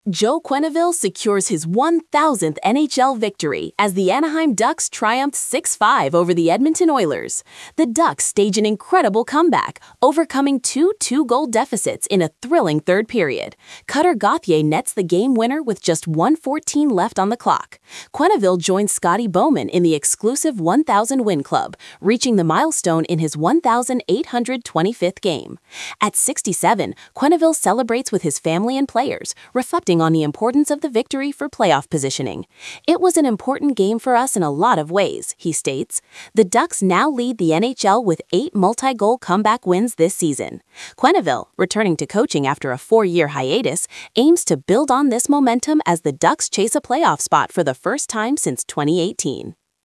Joe Quenneville secures his 1,000th NHL victory as the Anaheim Ducks triumphed 6-5 over the Edmonton Oilers. The Ducks stage an incredible comeback, overcoming two two-goal deficits in a thrilling third period. Cutter Gauthier nets the game winner with just 1:14 left on the clock. Quenneville joins Scotty Bowman in the exclusive 1,000 win club, reaching the milestone in his 1,825th game. At 67, Quenneville celebrates with his family and players, reflecting on the importance of the victory for playoff positioning. "It was an important game for us in a lot of ways," he states. The Ducks now lead the NHL with 8 multi-goal comeback wins this season. Quenneville, returning to coaching after a 4-year hiatus, aims to build on this momentum as the Ducks chase a playoff spot for the first time since 2018.